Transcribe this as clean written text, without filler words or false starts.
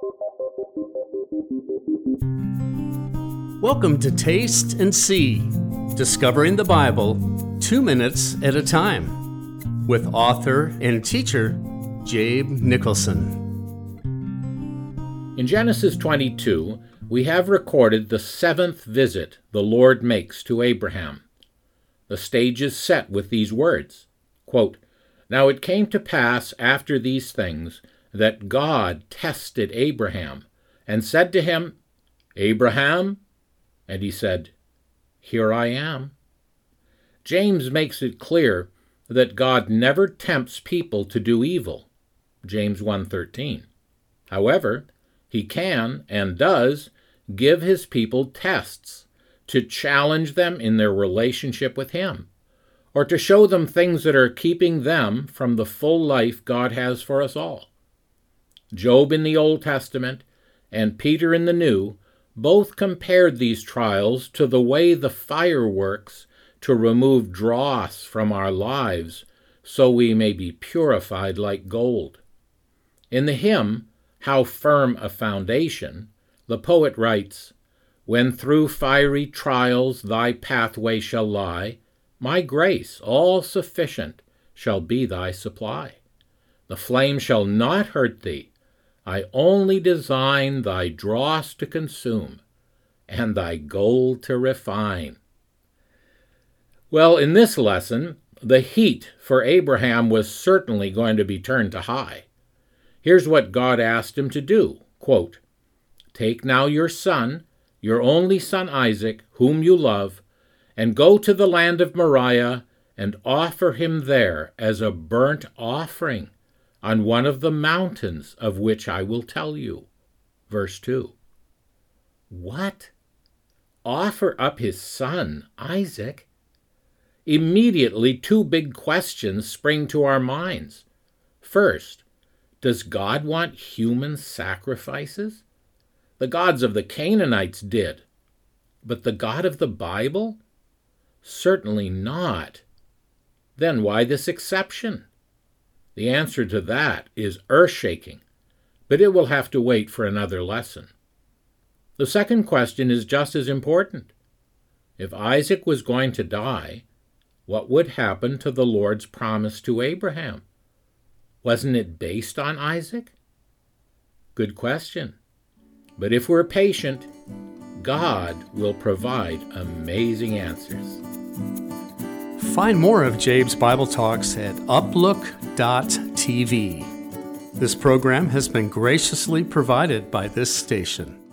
Welcome to Taste and See, Discovering the Bible 2 minutes at a time, with author and teacher Jabe Nicholson. In Genesis 22, we have recorded the 7th visit the Lord makes to Abraham. The stage is set with these words, quote, "Now it came to pass after these things that God tested Abraham and said to him, 'Abraham?' And he said, 'Here I am.'" James makes it clear that God never tempts people to do evil, James 1:13. However, he can and does give his people tests to challenge them in their relationship with him, or to show them things that are keeping them from the full life God has for us all. Job in the Old Testament and Peter in the New both compared these trials to the way the fire works to remove dross from our lives so we may be purified like gold. In the hymn, "How Firm a Foundation," the poet writes, "When through fiery trials thy pathway shall lie, my grace, all sufficient, shall be thy supply. The flame shall not hurt thee. I only design thy dross to consume, and thy gold to refine." Well, in this lesson, the heat for Abraham was certainly going to be turned to high. Here's what God asked him to do, quote, "Take now your son, your only son Isaac, whom you love, and go to the land of Moriah and offer him there as a burnt offering on one of the mountains of which I will tell you." Verse 2. What? Offer up his son, Isaac? Immediately, 2 big questions spring to our minds. First, does God want human sacrifices? The gods of the Canaanites did, but the God of the Bible? Certainly not. Then why this exception? The answer to that is earth-shaking, but it will have to wait for another lesson. The second question is just as important. If Isaac was going to die, what would happen to the Lord's promise to Abraham? Wasn't it based on Isaac? Good question. But if we're patient, God will provide amazing answers. Find more of Jabe's Bible Talks at uplook.tv. This program has been graciously provided by this station.